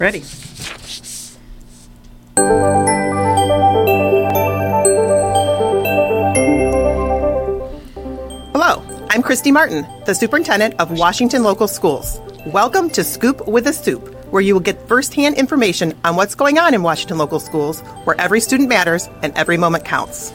Ready. Hello, I'm Christy Martin, the Superintendent of Washington Local Schools. Welcome to Scoop with a Soup, where you will get firsthand information on what's going on in Washington Local Schools, where every student matters and every moment counts.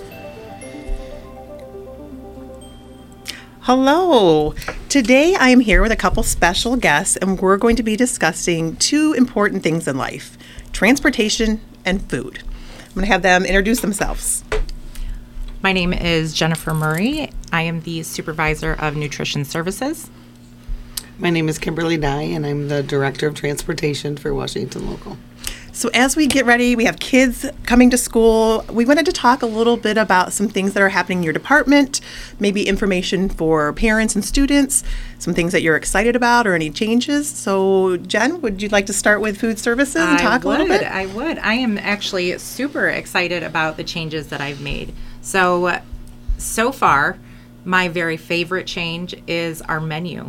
Hello. Today I am here with a couple special guests, and we're going to be discussing two important things in life, transportation and food. I'm going to have them introduce themselves. My name is Jennifer Murray. I am the Supervisor of Nutrition Services. My name is Kimberly Dye, and I'm the Director of Transportation for Washington Local. So as we get ready, we have kids coming to school. We wanted to talk a little bit about some things that are happening in your department, maybe information for parents and students, some things that you're excited about or any changes. So Jen, would you like to start with food services and talk a little bit? I would. I am actually super excited about the changes that I've made. So far, my very favorite change is our menu.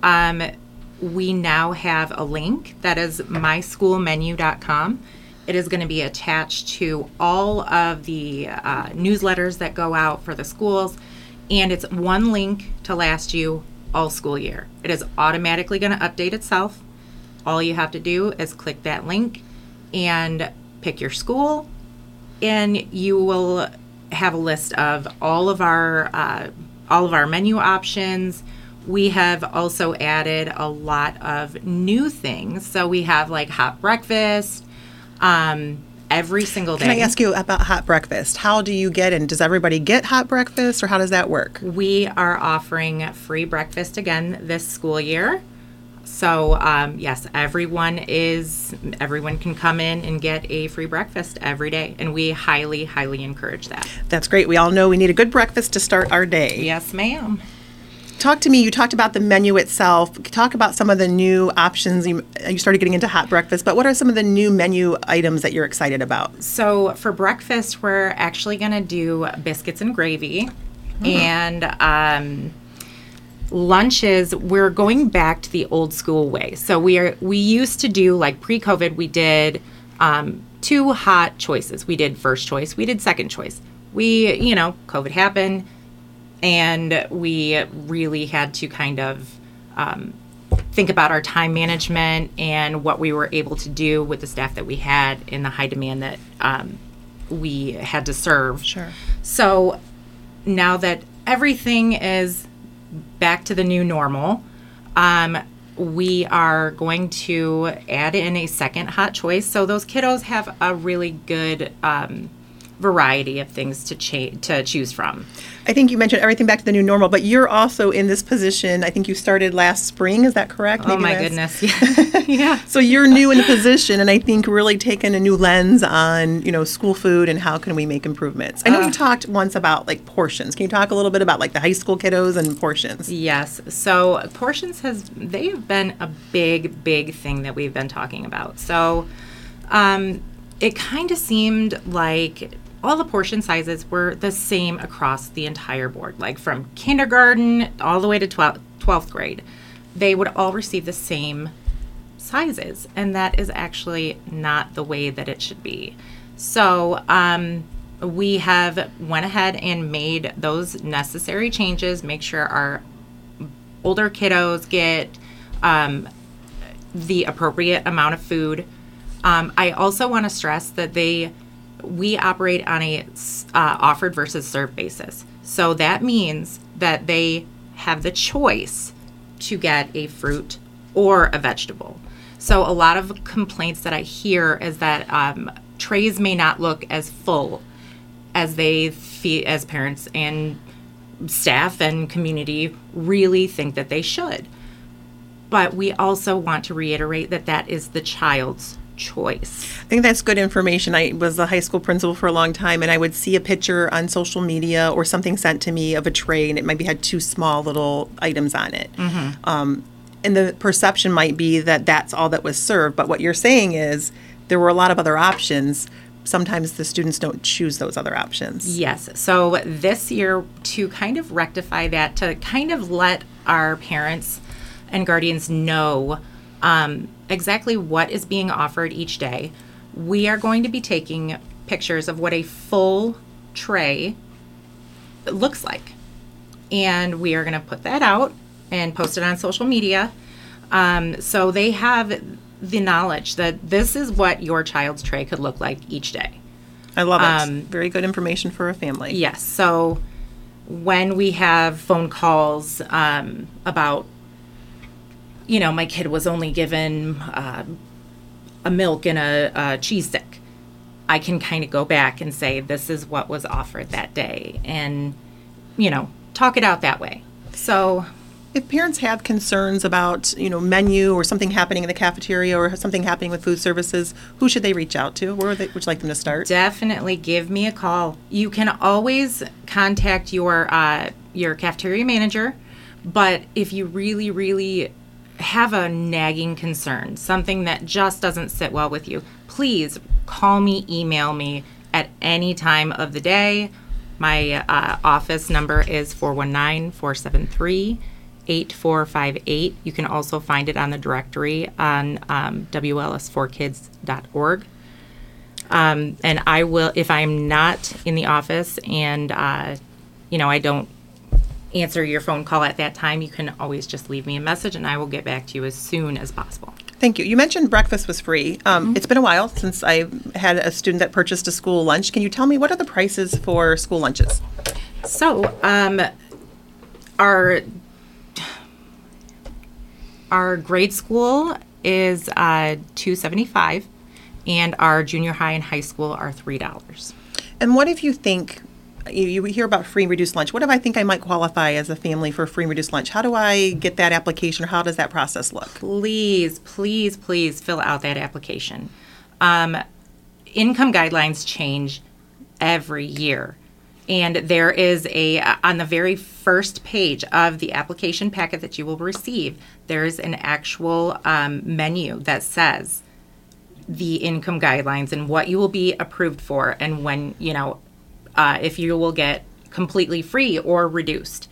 We now have a link that is myschoolmenu.com. It is going to be attached to all of the newsletters that go out for the schools, and it's one link to last you all school year. It is automatically going to update itself. All you have to do is click that link and pick your school, and you will have a list of all of our menu options. We have also added a lot of new things. So we have like hot breakfast every single day. Can I ask you about hot breakfast? How do you get in? Does everybody get hot breakfast, or how does that work? We are offering free breakfast again this school year. So yes, everyone can come in and get a free breakfast every day, and we highly, highly encourage that. That's great. We all know we need a good breakfast to start our day. Yes, ma'am. Talk to me. You talked about the menu itself. Talk about some of the new options. You started getting into hot breakfast, but what are some of the new menu items that you're excited about? So for breakfast, we're actually going to do biscuits and gravy. And lunches, we're going back to the old school way. So we used to do, like pre-COVID, we did two hot choices. We did first choice. We did second choice. COVID happened. And we really had to kind of think about our time management and what we were able to do with the staff that we had in the high demand that we had to serve. Sure. So now that everything is back to the new normal, we are going to add in a second hot choice. So those kiddos have a really good variety of things to choose from. I think you mentioned everything back to the new normal, but you're also in this position. I think you started last spring. Is that correct? Oh, my goodness. Yeah. So you're new in the position, and I think really taking a new lens on, school food and how can we make improvements. I know you talked once about like portions. Can you talk a little bit about like the high school kiddos and portions? Yes. So portions they have been a big, big thing that we've been talking about. So it kind of seemed like all the portion sizes were the same across the entire board, like from kindergarten all the way to 12th grade. They would all receive the same sizes, and that is actually not the way that it should be. So we have went ahead and made those necessary changes, make sure our older kiddos get the appropriate amount of food. I also want to stress that we operate on a offered versus served basis. So that means that they have the choice to get a fruit or a vegetable. So a lot of complaints that I hear is that trays may not look as full as as parents and staff and community really think that they should. But we also want to reiterate that that is the child's choice. I think that's good information. I was a high school principal for a long time, and I would see a picture on social media or something sent to me of a tray, and it maybe had two small little items on it. Mm-hmm. And the perception might be that that's all that was served. But what you're saying is there were a lot of other options. Sometimes the students don't choose those other options. Yes. So this year, to kind of rectify that, to kind of let our parents and guardians know exactly what is being offered each day. We are going to be taking pictures of what a full tray looks like. And we are going to put that out and post it on social media. So they have the knowledge that this is what your child's tray could look like each day. I love it. Very good information for a family. Yes. So when we have phone calls about, my kid was only given a milk and a cheese stick, I can kind of go back and say, this is what was offered that day, and, talk it out that way. So if parents have concerns about, menu or something happening in the cafeteria or something happening with food services, who should they reach out to? Where would you like them to start? Definitely give me a call. You can always contact your cafeteria manager, but if you really, really have a nagging concern, something that just doesn't sit well with you, please call me, email me at any time of the day. My office number is 419-473-8458. You can also find it on the directory on WLS4kids.org. And I will, if I'm not in the office and, I don't answer your phone call at that time, you can always just leave me a message and I will get back to you as soon as possible. Thank you. You mentioned breakfast was free. It's been a while since I had a student that purchased a school lunch. Can you tell me what are the prices for school lunches? So, our grade school is $2.75, and our junior high and high school are $3. And what if you think, you hear about free and reduced lunch, what if I think I might qualify as a family for free and reduced lunch? How do I get that application, or how does that process look? Please, please, please fill out that application. Income guidelines change every year. And there is on the very first page of the application packet that you will receive, there's an actual menu that says the income guidelines and what you will be approved for, and when, if you will get completely free or reduced.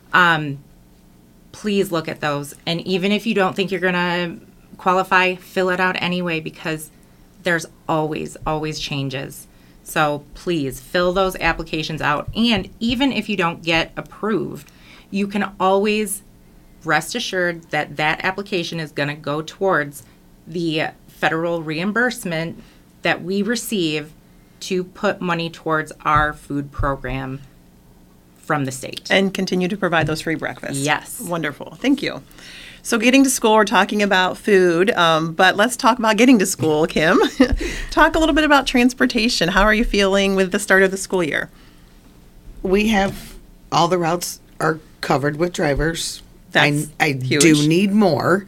Please look at those. And even if you don't think you're going to qualify, fill it out anyway, because there's always changes. So please fill those applications out. And even if you don't get approved, you can always rest assured that that application is going to go towards the federal reimbursement that we receive to put money towards our food program from the state. And continue to provide those free breakfasts. Yes. Wonderful. Thank you. So getting to school, we're talking about food, but let's talk about getting to school, Kim. Talk a little bit about transportation. How are you feeling with the start of the school year? We have all the routes are covered with drivers. That's I huge. do need more,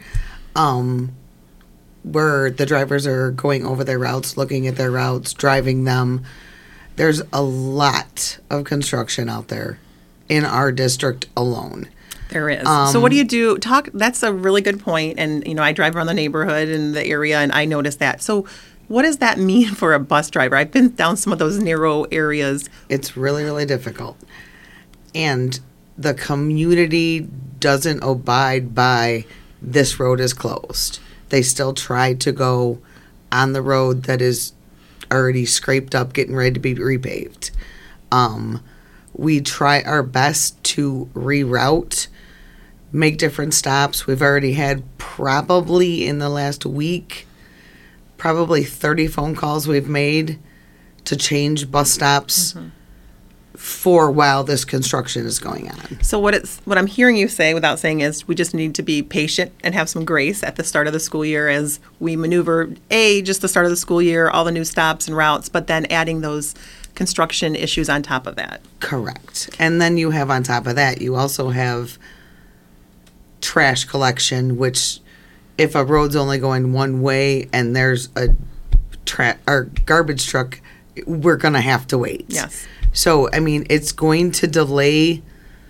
where the drivers are going over their routes, looking at their routes, driving them. There's a lot of construction out there in our district alone. There is. So what do you do? That's a really good point. And, I drive around the neighborhood and the area, and I notice that. So what does that mean for a bus driver? I've been down some of those narrow areas. It's really, really difficult. And the community doesn't abide by this road is closed. They still try to go on the road that is already scraped up, getting ready to be repaved. We try our best to reroute, make different stops. We've already had probably in the last week, probably 30 phone calls we've made to change bus stops for while this construction is going on. So what I'm hearing you say, without saying, is we just need to be patient and have some grace at the start of the school year as we maneuver, just the start of the school year, all the new stops and routes, but then adding those construction issues on top of that. Correct. And then you have on top of that, you also have trash collection, which if a road's only going one way and there's a garbage truck, we're going to have to wait. Yes. So, it's going to delay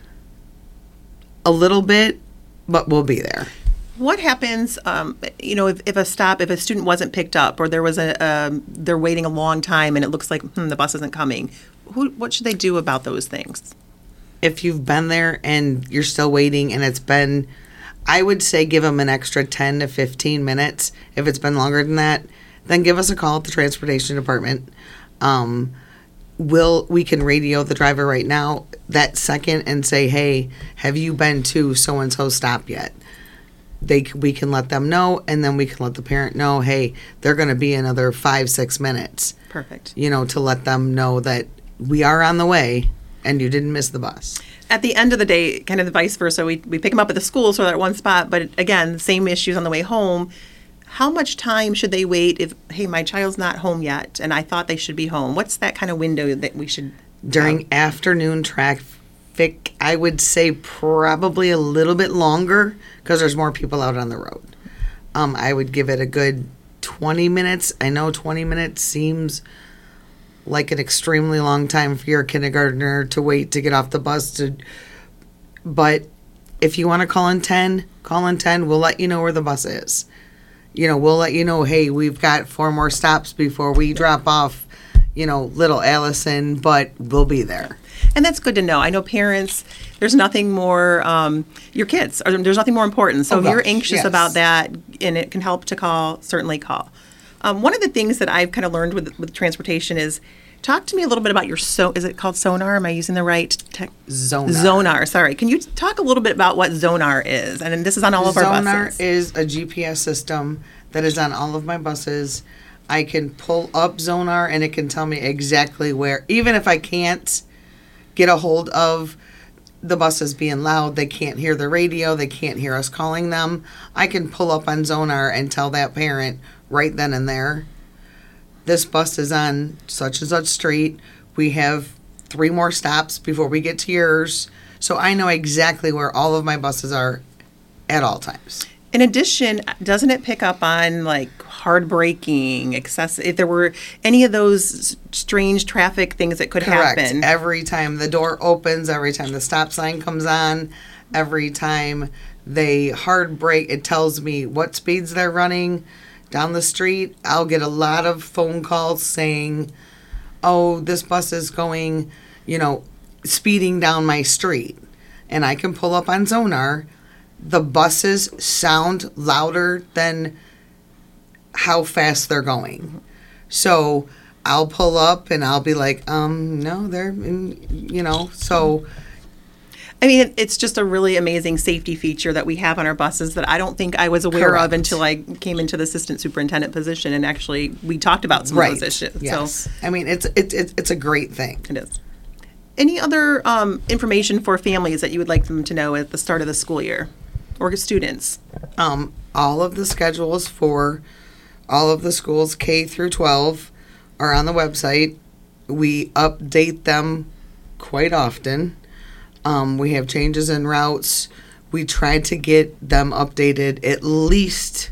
a little bit, but we'll be there. What happens, if a student wasn't picked up, or there was they're waiting a long time and it looks like the bus isn't coming? What should they do about those things? If you've been there and you're still waiting and it's been I would say give them an extra 10 to 15 minutes. If it's been longer than that, then give us a call at the transportation department. We can radio the driver right now that second and say, hey, have you been to so-and-so stop yet? We can let them know, and then we can let the parent know, hey, they're going to be another 5-6 minutes. Perfect. To let them know that we are on the way and you didn't miss the bus. At the end of the day, kind of the vice versa, we pick them up at the school, so they're at one spot, but again, same issues on the way home. How much time should they wait if, hey, my child's not home yet and I thought they should be home? What's that kind of window that we should During afternoon traffic, I would say probably a little bit longer because there's more people out on the road. I would give it a good 20 minutes. I know 20 minutes seems like an extremely long time for your kindergartner to wait to get off the bus. But if you want to call in 10, call in 10. We'll let you know where the bus is. We'll let you know, hey, we've got 4 more stops before we drop off, little Allison, but we'll be there. And that's good to know. I know parents, there's nothing more, your kids, or there's nothing more important. So if you're anxious about that and it can help to call, certainly call. One of the things that I've kind of learned with transportation is, talk to me a little bit about your, is it called Sonar? Am I using the right tech? Zonar. Zonar, sorry. Can you talk a little bit about what Zonar is? And this is on all of our buses. Zonar is a GPS system that is on all of my buses. I can pull up Zonar and it can tell me exactly where, even if I can't get a hold of the buses being loud, they can't hear the radio, they can't hear us calling them, I can pull up on Zonar and tell that parent right then and there, this bus is on such and such street. We have 3 more stops before we get to yours. So I know exactly where all of my buses are at all times. In addition, doesn't it pick up on like hard braking, excessive, if there were any of those strange traffic things that could happen? Every time the door opens, every time the stop sign comes on, every time they hard brake, it tells me what speeds they're running down the street. I'll get a lot of phone calls saying, oh, this bus is going, speeding down my street. And I can pull up on Zonar. The buses sound louder than how fast they're going. So I'll pull up and I'll be like, no, they're, so. I mean, it's just a really amazing safety feature that we have on our buses that I don't think I was aware of until I came into the assistant superintendent position, and actually we talked about some of those issues. Yes. So, I mean, it's a great thing. It is. Any other information for families that you would like them to know at the start of the school year, or students? All of the schedules for all of the schools K through 12 are on the website. We update them quite often. We have changes in routes. We try to get them updated at least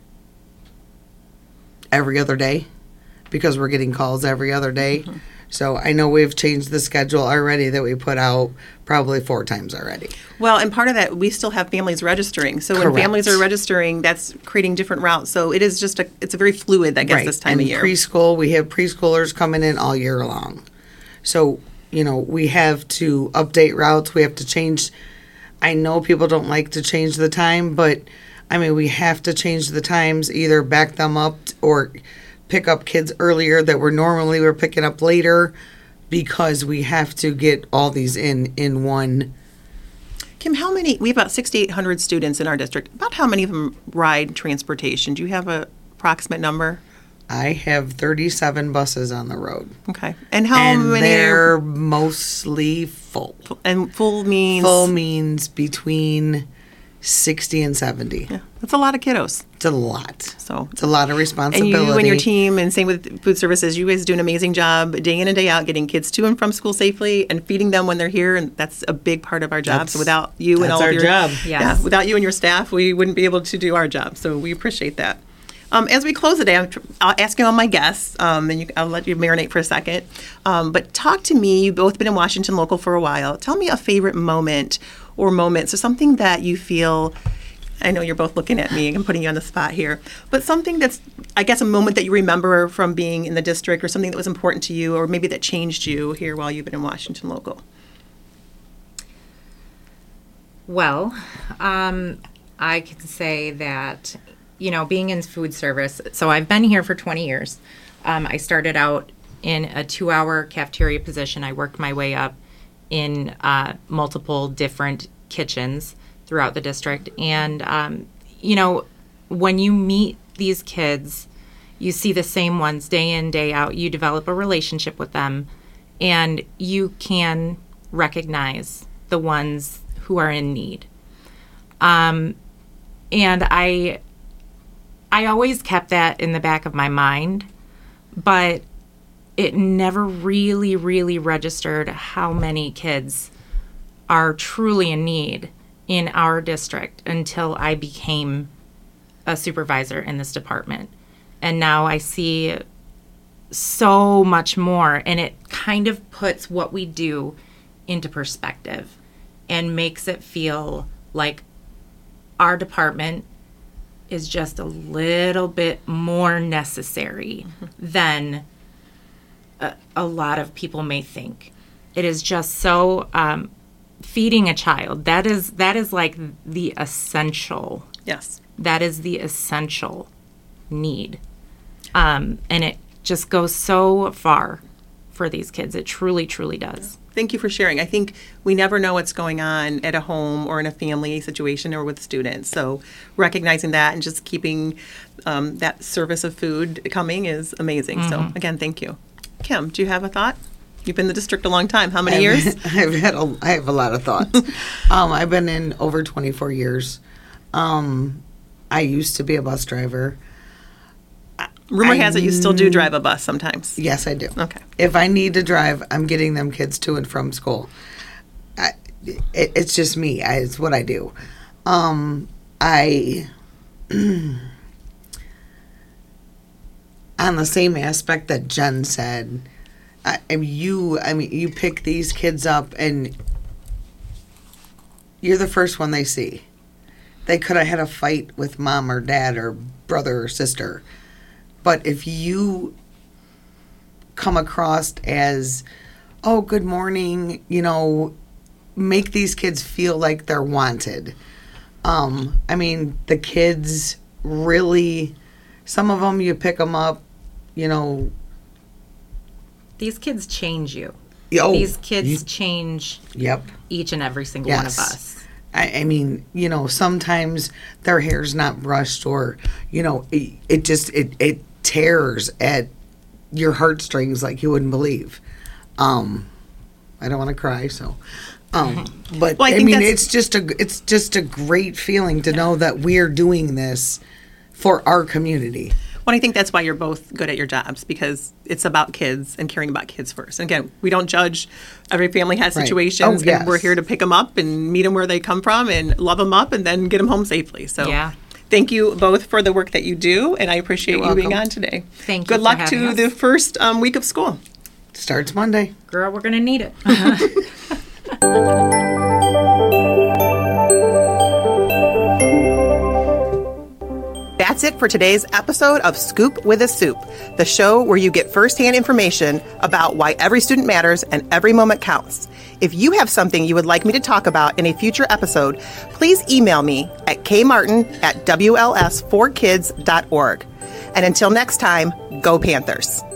every other day because we're getting calls every other day. Mm-hmm. So I know we've changed the schedule already that we put out probably 4 times already. Well, and part of that, we still have families registering. So when families are registering, that's creating different routes. So it is just it's a very fluid, I guess, this time of year. Preschool, we have preschoolers coming in all year long. So, we have to update routes. We have to change. I know people don't like to change the time, but I mean, we have to change the times, either back them up or pick up kids earlier that we're picking up later, because we have to get all these in one. Kim, we have about 6,800 students in our district. About how many of them ride transportation? Do you have a approximate number? I have 37 buses on the road. Okay. And how many? They're mostly full. And full means? Full means between 60 and 70. Yeah, that's a lot of kiddos. It's a lot. So it's a lot of responsibility. And you and your team, and same with food services, you guys do an amazing job day in and day out getting kids to and from school safely and feeding them when they're here, and that's a big part of our job. So without you and all of your job. Yes. Yeah, without you and your staff, we wouldn't be able to do our job. So we appreciate that. As we close today, I'll ask you all my guests, and I'll let you marinate for a second. But talk to me. You've both been in Washington Local for a while. Tell me a favorite moment or moments, or something that you feel. I know you're both looking at me and I'm putting you on the spot here, but something that's, I guess, a moment that you remember from being in the district, or something that was important to you, or maybe that changed you here while you've been in Washington Local. Well, I can say that, being in food service, so I've been here for 20 years. I started out in a 2-hour cafeteria position. I worked my way up in multiple different kitchens throughout the district. And, when you meet these kids, you see the same ones day in, day out. You develop a relationship with them, and you can recognize the ones who are in need. And I always kept that in the back of my mind, but it never really, really registered how many kids are truly in need in our district until I became a supervisor in this department. And now I see so much more, and it kind of puts what we do into perspective and makes it feel like our department is just a little bit more necessary than a lot of people may think. It is just so feeding a child. That is like the essential. Yes. That is the essential need. And it just goes so far for these kids. It truly, truly does. Thank you for sharing. I think we never know what's going on at a home or in a family situation or with students. So recognizing that and just keeping that service of food coming is amazing. So again, thank you. Kim, do you have a thought? You've been in the district a long time. How many years? I have a lot of thoughts. I've been in over 24 years. I used to be a bus driver. Rumor has it you still do drive a bus sometimes. Yes, I do. Okay. If I need to drive, I'm getting them kids to and from school. It's just me. It's what I do. On the same aspect that Jen said, you pick these kids up and you're the first one they see. They could have had a fight with mom or dad or brother or sister. But if you come across as, oh, good morning, make these kids feel like they're wanted. The kids really, some of them you pick them up, These kids change you. Oh, These kids change Yep. each and every single one of Yes. us. Sometimes their hair's not brushed or, it tears at your heartstrings like you wouldn't believe. I don't want to cry, so. But Well, I think it's just a great feeling to know that we're doing this for our community. Well, I think that's why you're both good at your jobs, because it's about kids and caring about kids first. And again, we don't judge. Every family has Right. situations, Oh, yes. and we're here to pick them up and meet them where they come from and love them up and then get them home safely. So Yeah. thank you both for the work that you do, and I appreciate You're you being welcome. on today. Thank you Good for luck having to us. the first week of school. Starts Monday. Girl, we're going to need it. That's it for today's episode of Scoop with a Soup, the show where you get firsthand information about why every student matters and every moment counts. If you have something you would like me to talk about in a future episode, please email me at kmartin@wls4kids.org. And until next time, go Panthers.